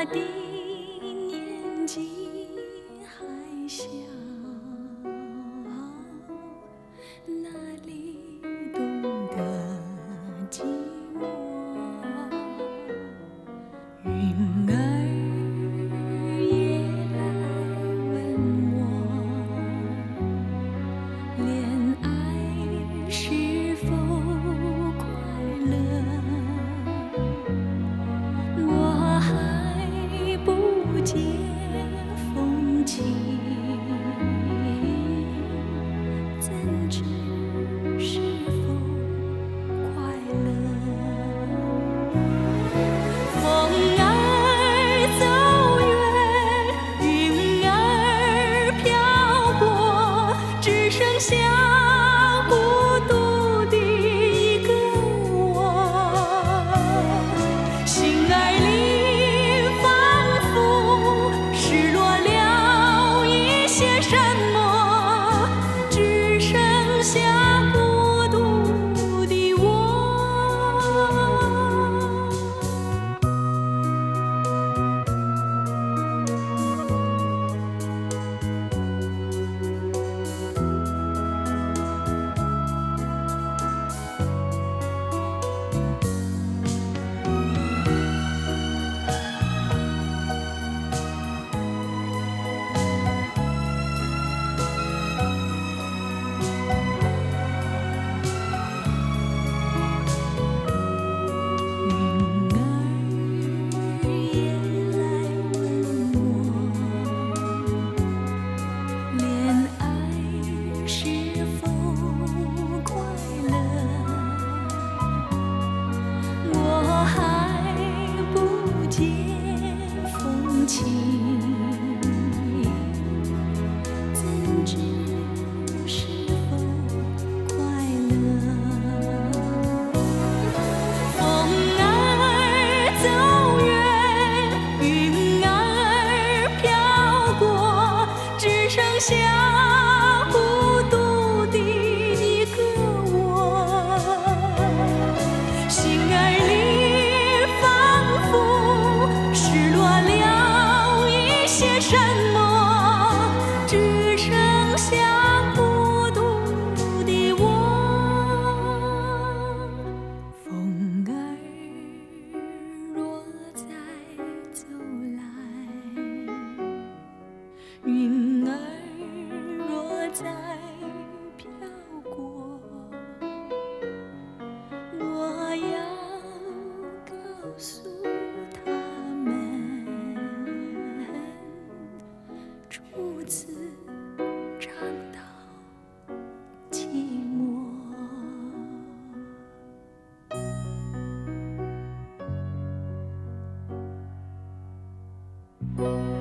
的年纪还小，哪里懂得寂寞？云儿也来问我，恋爱是否快乐？我还不解风情，怎知是否快乐？风儿走远，云儿飘过，只剩下孤独的一个我。心儿里仿佛失落了一些什么，只剩下孤独的我。云儿也来问我，恋爱是否快乐？我还不解风情，怎知是否快乐？风儿走远，云儿飘过，只剩下孤独的一个我。心儿里仿佛失落了一些什么，只剩下孤独的我。风儿若再走来，云儿若再飘过，我要告诉他们，初次尝到寂寞。